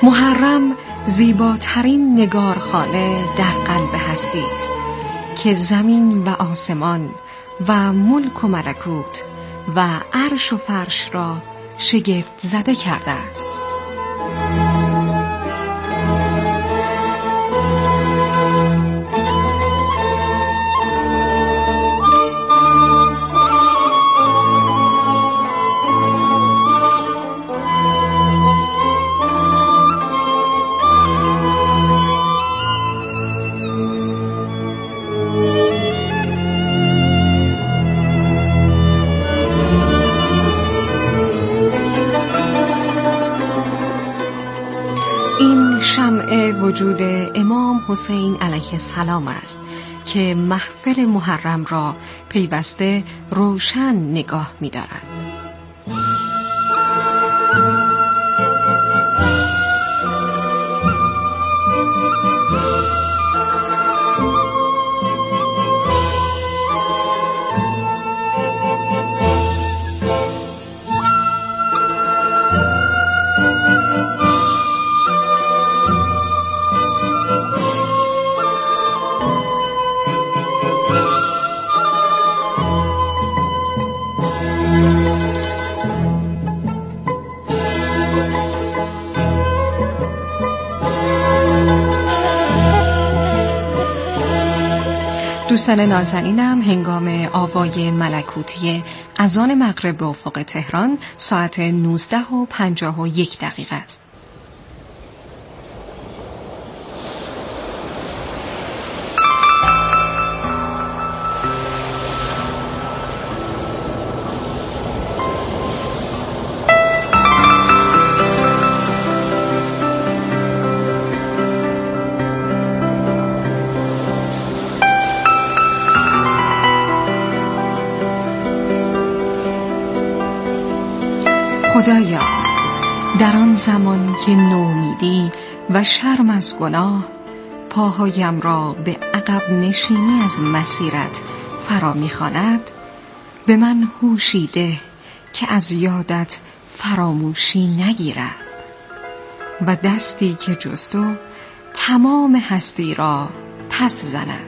محرم زیباترین نگارخانه در قلب هستی است که زمین و آسمان و ملک و ملکوت و عرش و فرش را شگفت زده کرده است. وجود امام حسین علیه السلام است که محفل محرم را پیوسته روشن نگاه می‌دارند. دوستان نازنینم، هنگام آوای ملکوتی اذان مغرب به افق تهران ساعت 19:51 است. خدایا، در آن زمان که نومیدی و شرم از گناه پاهایم را به عقب نشینی از مسیرت فرا می‌خواند، به من هوشی ده که از یادت فراموشی نگیرد و دستی که جز تو تمام هستی را پس زند.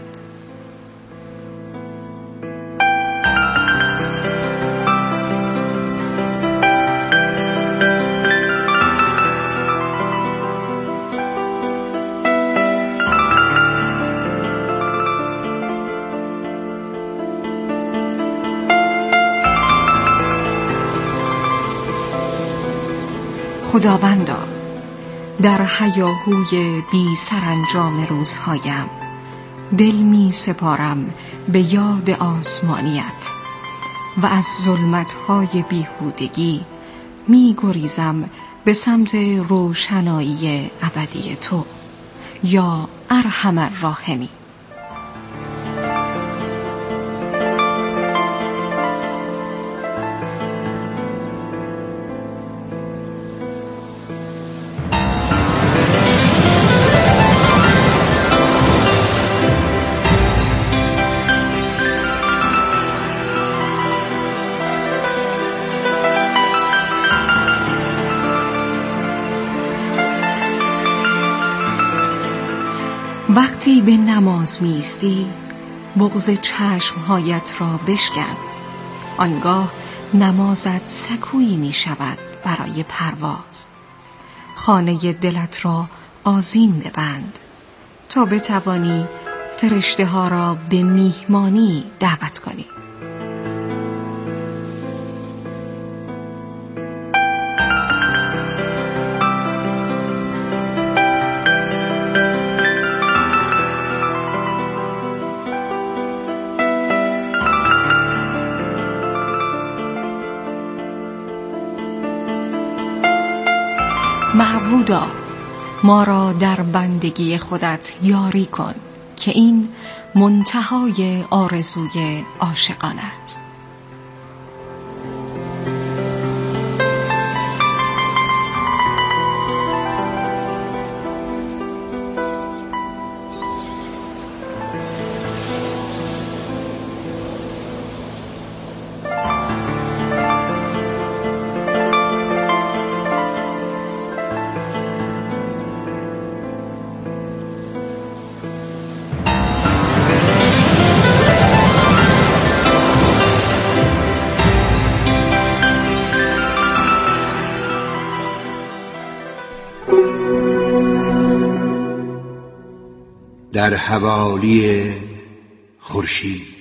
خداوندا، در هیاهوی بی سرانجام روزهایم دل می سپارم به یاد آسمانیت و از ظلمت‌های بیهودگی می گریزم به سمت روشنایی ابدی تو یا ارحم الراحمین. وقتی به نماز میستی بغض چشمهایت را بشکن، آنگاه نمازت سکویی می شود برای پرواز. خانه دلت را آذین ببند تا بتوانی فرشته ها را به میهمانی دعوت کنی. معبودا، ما را در بندگی خودت یاری کن که این منتهای آرزوی عاشقان است. در حوالی خورشید.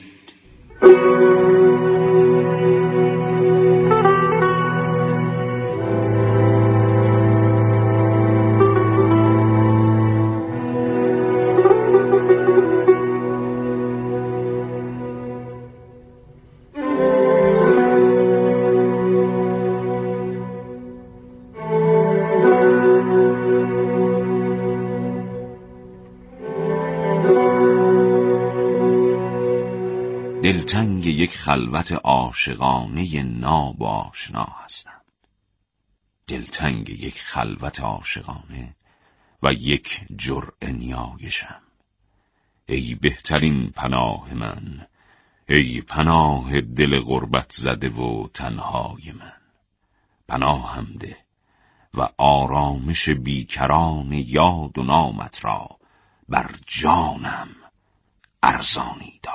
دلتنگ یک خلوت عاشقانه ناب آشنا هستم. دلتنگ یک خلوت عاشقانه و یک جرعه نیایشم. ای بهترین پناه من، ای پناه دل غربت زده و تنهای من. پناهم ده و آرامش بیکران یاد و نامت را بر جانم ارزانی دار.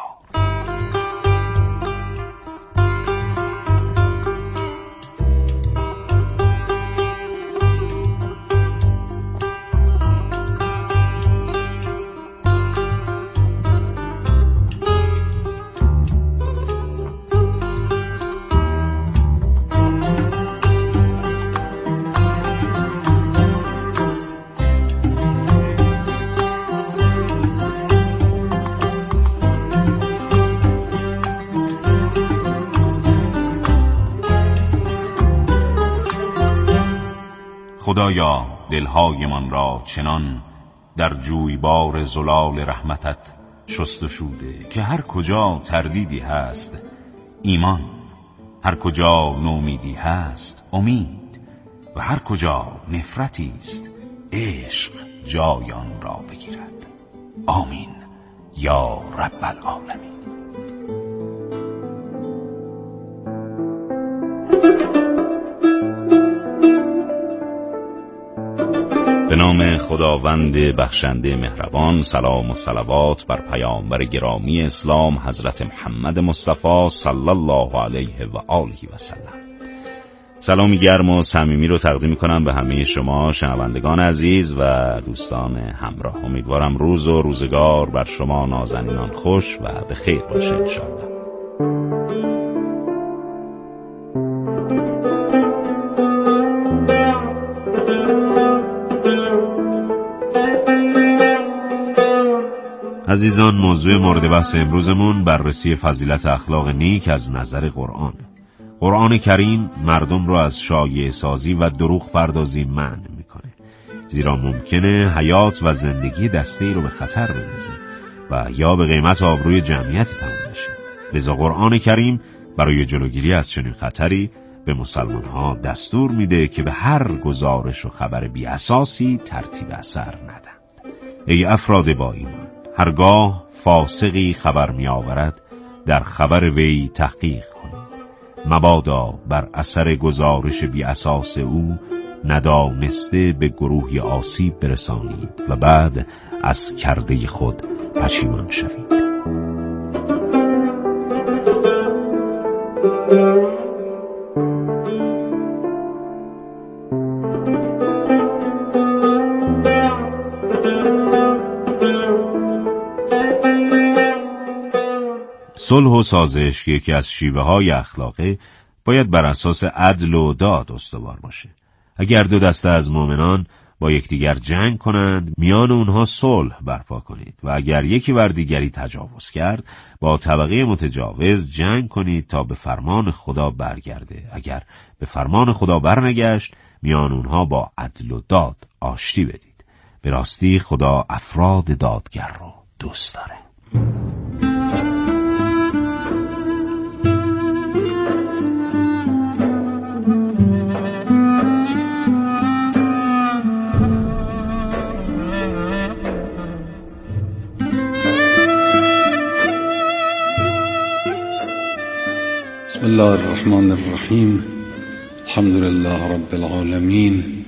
خدایا دلهایمان را چنان در جویبار زلال رحمتت شست و شوده که هر کجا تردیدی هست ایمان، هر کجا نومیدی هست امید و هر کجا نفرتی است عشق جای آن را بگیرد. آمین یا رب العالمین. به نام خداوند بخشنده مهربان. سلام و صلوات بر پیامبر گرامی اسلام حضرت محمد مصطفی صلی الله علیه و آله و سلم. سلامی گرم و صمیمی رو تقدیم می‌کنم به همه شما شنوندگان عزیز و دوستان همراه. امیدوارم روز و روزگار بر شما نازنینان خوش و به خیر باشه انشاءالله. عزیزان، موضوع مورد بحث امروزمون بررسی فضیلت اخلاق نیک از نظر قرآن. قرآن کریم مردم رو از شایعه سازی و دروغ پردازی منع میکنه، زیرا ممکنه حیات و زندگی دسته‌ای رو به خطر بندازه و یا به قیمت آبروی جمعیتی تمام بشه. لذا قرآن کریم برای جلوگیری از چنین خطری به مسلمان‌ها دستور میده که به هر گزارش و خبر بی اساسی ترتیب اثر ندن. ای افراد با ایمان، هرگاه فاسقی خبر می آورد در خبر وی تحقیق کنید، مبادا بر اثر گزارش بی اساس او ندانسته به گروهی آسیب برسانید و بعد از کرده خود پشیمان شوید. صلح و سازش که یکی از شیوه‌های اخلاقه باید بر اساس عدل و داد استوار باشه. اگر دو دسته از مؤمنان با یکدیگر جنگ کنند، میان اونها صلح برپا کنید و اگر یکی بر دیگری تجاوز کرد، با طبقه متجاوز جنگ کنید تا به فرمان خدا برگرده. اگر به فرمان خدا برنگشت، میان اونها با عدل و داد آشتی بدید. به راستی خدا افراد دادگر رو دوست داره. بسم الله الرحمن الرحیم. الحمد لله رب العالمین.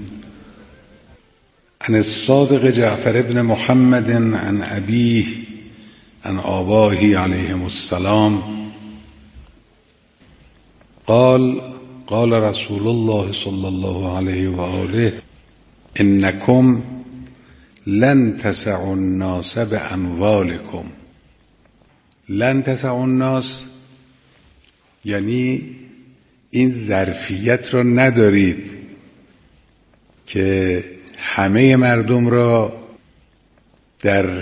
عن الصادق جعفر بن محمد عن أبيه عن آبائه عليهم السلام قال قال رسول الله صلى الله عليه وآله إنكم لن تسعوا الناس باموالکم. لن تسعوا الناس یعنی این ظرفیت را ندارید که همه مردم را در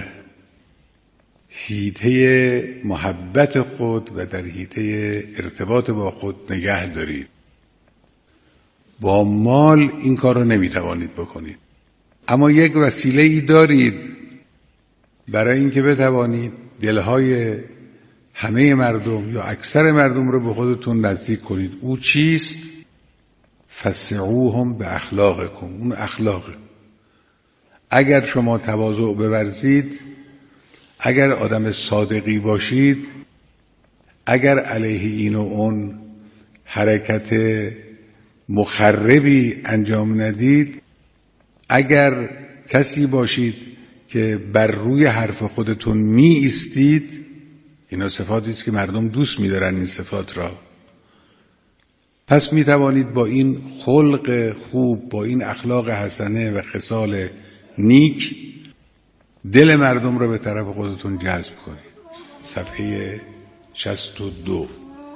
حیطه محبت خود و در حیطه ارتباط با خود نگه دارید. با مال این کار را نمیتوانید بکنید، اما یک وسیله ای دارید برای اینکه بتوانید دلهای همه مردم یا اکثر مردم رو به خودتون نزدیک کنید. او چیست؟ فسعوهم به اخلاقکم. اون اخلاقه. اگر شما تواضع بورزید، اگر آدم صادقی باشید، اگر علیه این و اون حرکت مخربی انجام ندید، اگر کسی باشید که بر روی حرف خودتون می ایستید، اینا صفاتی است که مردم دوست می دارن این صفات را، پس می توانید با این خلق خوب، با این اخلاق حسنه و خصال نیک دل مردم را به طرف خودتون جذب کنید. صفحه 62.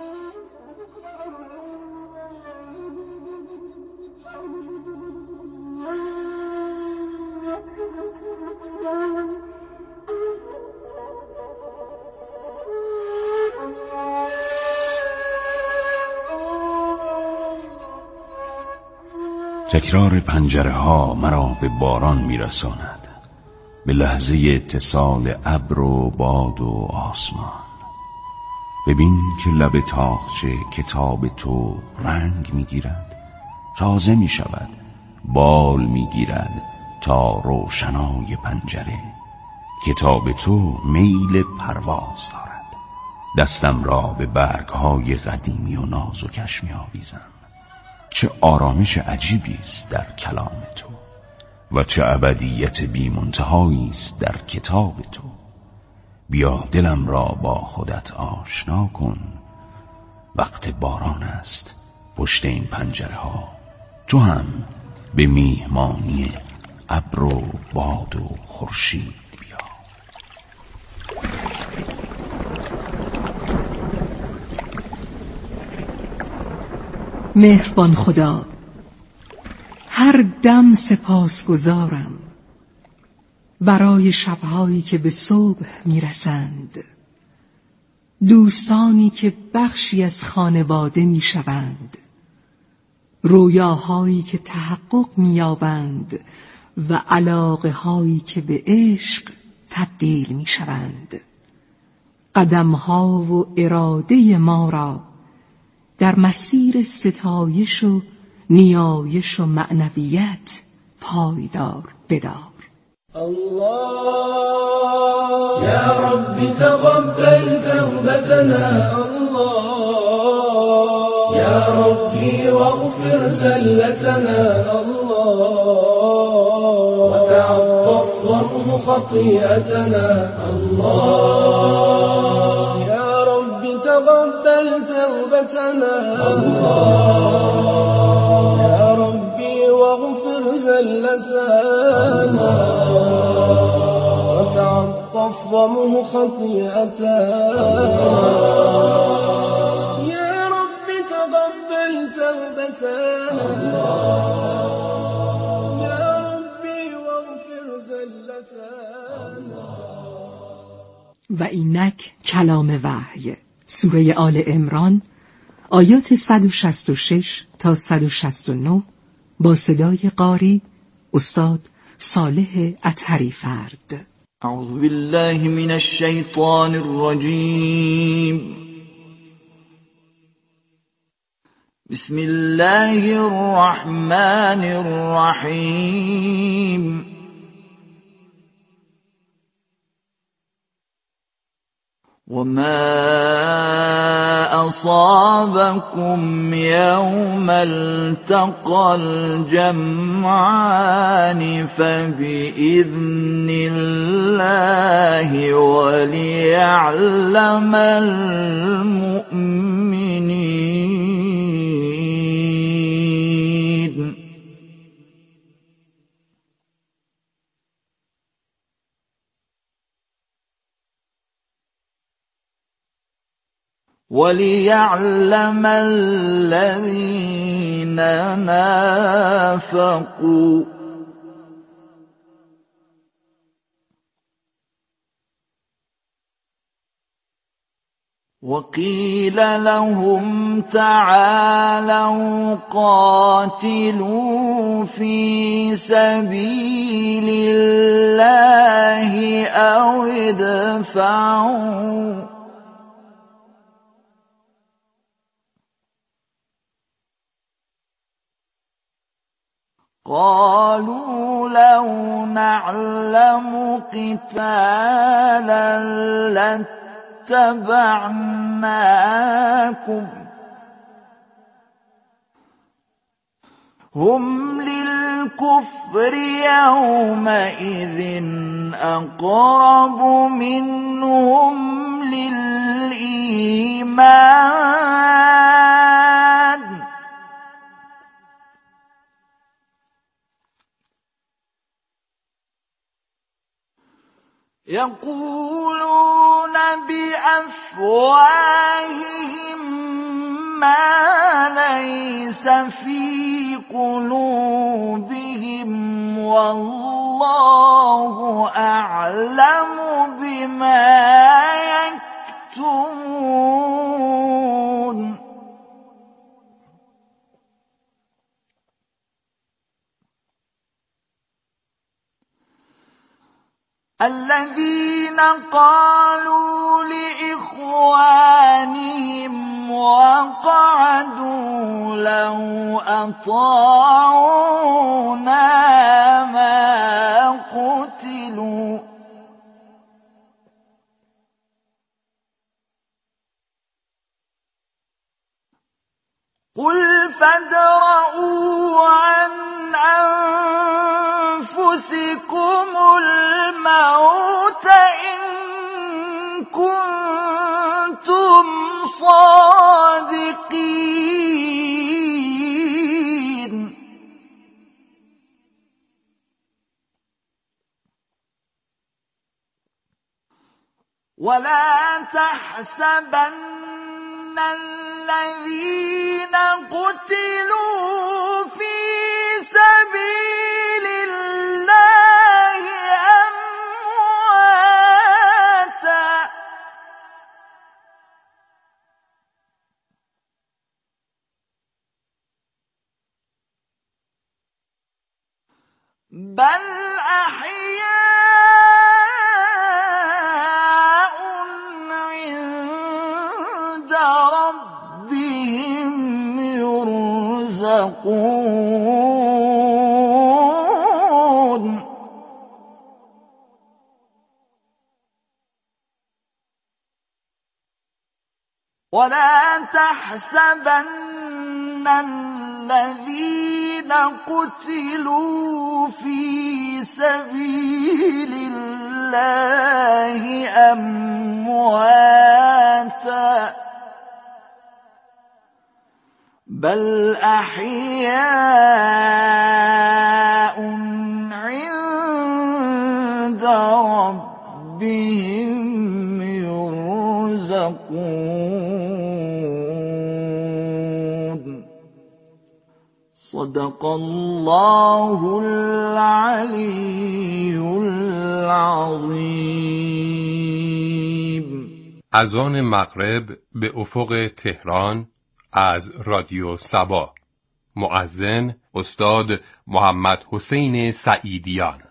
تکرار پنجره ها مرا به باران میرساند، به لحظه اتصال ابر و باد و آسمان. ببین که لب تاقچه کتاب تو رنگ میگیرد، تازه میشود، بال میگیرد تا روشنای پنجره. کتاب تو میل پرواز دارد، دستم را به برگهای قدیمی و نازکش میآویزم. چه آرامش عجیبی است در کلام تو و چه ابدیت بی منتهایی است در کتاب تو. بیا دلم را با خودت آشنا کن. وقت باران است پشت این پنجره ها، تو هم به میهمانی ابر و باد و خورشید بیا. مهربان خدا، هر دم سپاسگزارم برای شبهایی که به صبح میرسند، دوستانی که بخشی از خانواده میشوند، رویاهایی که تحقق مییابند و علاقه هایی که به عشق تبدیل میشوند. قدمها و اراده ما را در مسیر ستایش و نیایش و معنویت پایدار بدار. الله يا رب تقبل توبتنا، الله يا ربي واغفر زلتنا، الله وتعطف وامح خطيئتنا، الله يا رب تقبل توبتنا، الله يا ربي واغفر زلتنا، وتعطف وامح خطيئتنا، يا رب تقبل توبتنا، يا ربي واغفر زلتنا. و اینک کلام وحی، سوره آل عمران، آیات 166 تا 169 با صدای قاری استاد صالح اطهری فرد. اعوذ بالله من الشیطان الرجیم. بسم الله الرحمن الرحیم. وما أصابكم يوم التقى الجمعان فبإذن الله وليعلم المؤمنين. وليعلم الذين نافقوا وقيل لهم تعالوا قاتلوا في سبيل الله أو ادفعوا قالوا لو نعلم قتالا لاتبعناكم هم للكفر يومئذ أقرب منهم للإيمان يقولون بأفواههم ما ليس في قلوبهم والله أعلم بما يكتمون الذين قالوا لإخوانهم وقعدوا لو أطاعونا ما قتلوا قل فادرءوا عن أنفسكم الموت إن كنتم صادقين ولا تحسبن الذين قتلوا في سبيل الله أمواتا بل أحياء عند ربهم يرزقون ولا تحسبن الذين قتلوا في سبيل الله أمواتا بل أحياء عند ربهم يرزقون صدق الله العلی العظیم. اذان مغرب به افق تهران از رادیو سبا. مؤذن استاد محمد حسین سعیدیان.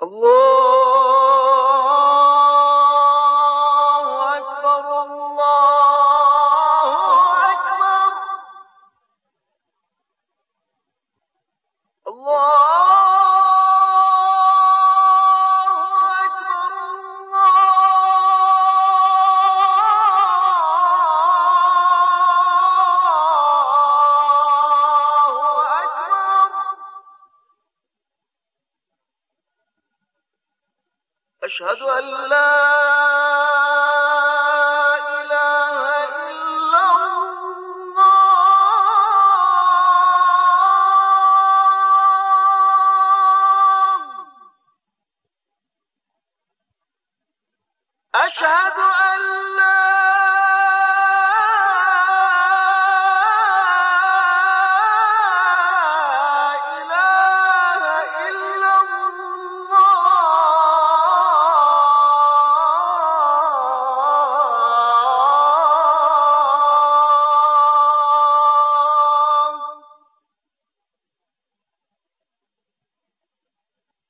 أشهد أن لا إله إلا الله أشهد أن لا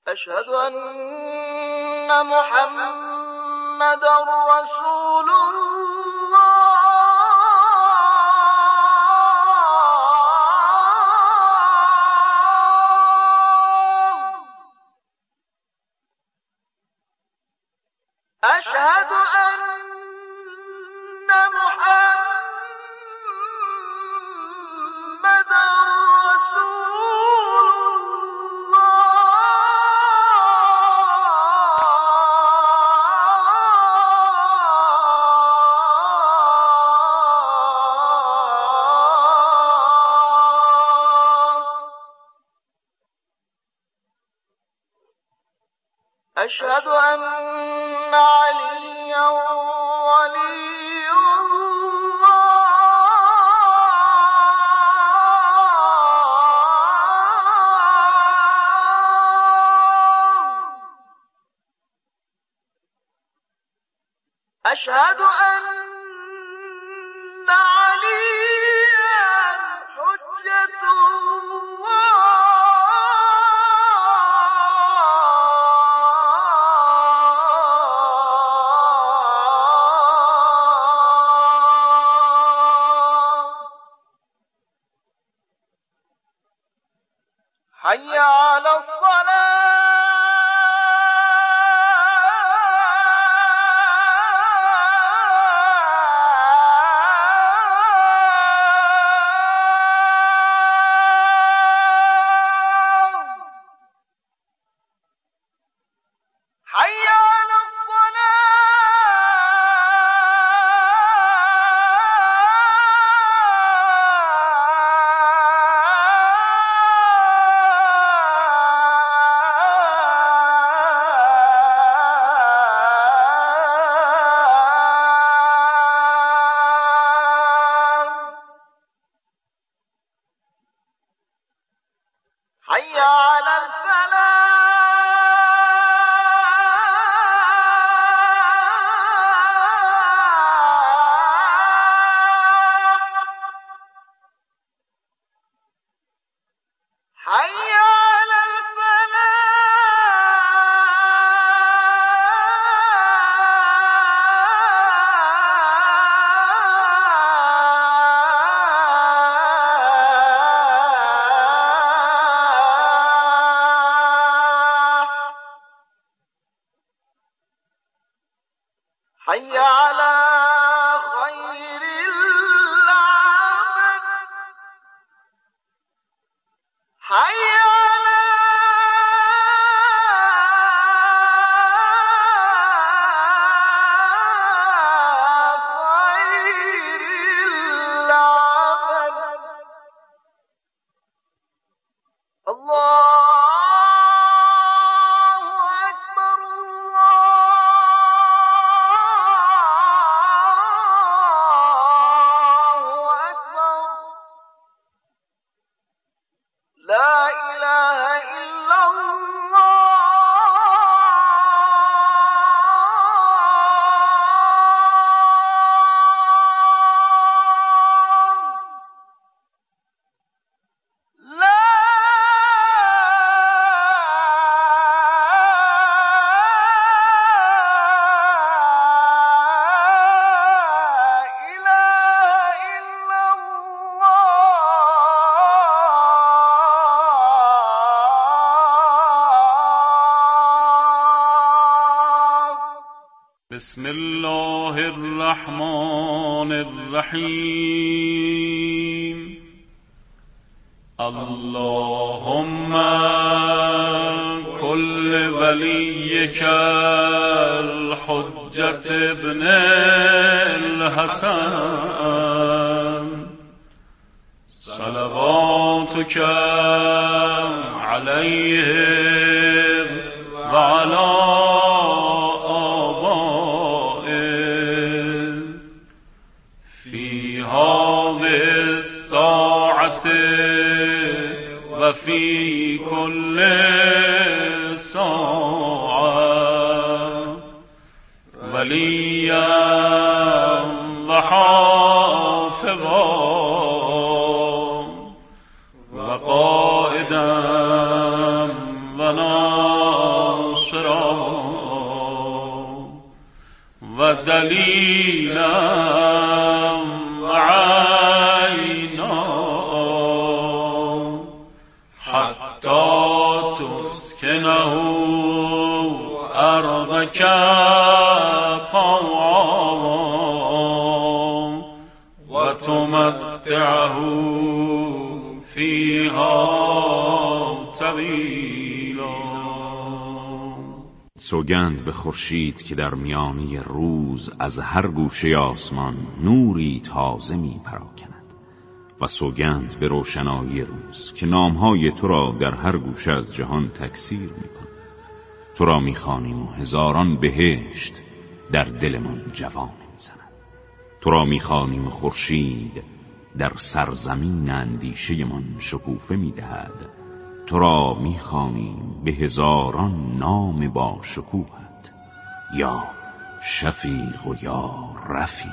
أشهد أن محمدًا رسول الله. أشهد أن محمدًا رسول أشهد أن عليا ولي الله. أشهد أن عليا حجة الله. حي على حي على حي على خير العمل. حي على خير العمل. الله لا إله إلا الله. لا إله إلا بسم الله الرحمن الرحيم. اللهم كل وليك الحجة ابن الحسن صلواتك عليه وعلى وفي كل ساعة وليا وحافظا وقائدا وناصرا ناصرا و دلیلا عینا حتی تسکنه ارضک طوعا و تمتعه فیها طویلا. سوگند به خورشید که در میانه روز از هر گوشه آسمان نوری تازه می پراکند و سوگند به روشنایی روز که نامهای تو را در هر گوشه از جهان تکثیر می کند. تو را می خوانیم و هزاران بهشت در دلمان جوانه می زند. تو را می خوانیم و خورشید در سرزمین اندیشه من شکوفه می دهد. تو را می خوانیم به هزاران نام با شکوهت، یا شفیق و یا رفیق.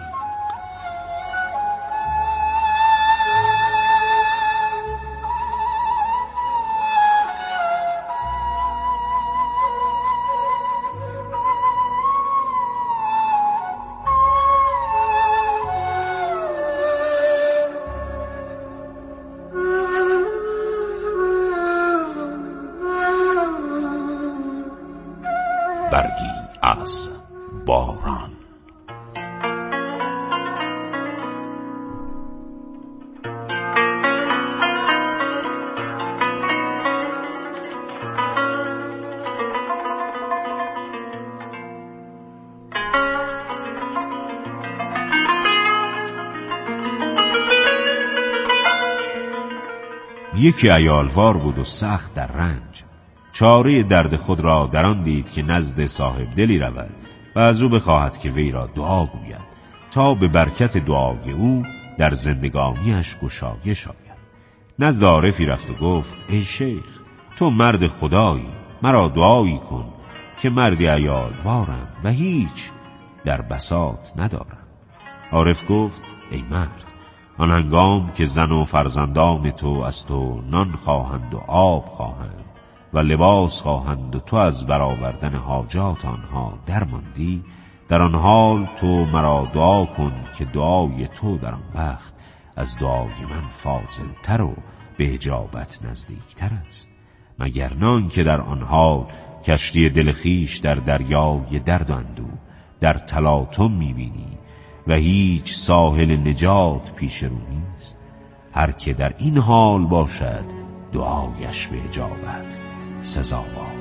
برگی از باران. یکی عیالوار بود و سخت در رنج. چاره درد خود را در آن دید که نزد صاحب دلی رود و از او بخواهد که وی را دعا گوید تا به برکت دعای او در زندگانیش گشایش آید. نزد عارفی رفت و گفت ای شیخ، تو مرد خدایی، مرا دعایی کن که مردی عیالوارم و هیچ در بساط ندارم. عارف گفت ای مرد، آن هنگام که زن و فرزندان تو از تو نان خواهند و آب خواهند و لباس خواهند و تو از برآوردن حاجات آنها درماندی، در آن حال تو مرا دعا کن که دعای تو در آن وقت از دعای من فاضل‌تر و به اجابت نزدیکتر است. مگر نان که در آن حال کشتی دل خویش در دریای درد و اندوه در تلاطم می‌بینی و هیچ ساحل نجات پیش رو نیست. هر که در این حال باشد دعایش به اجابت سزاوار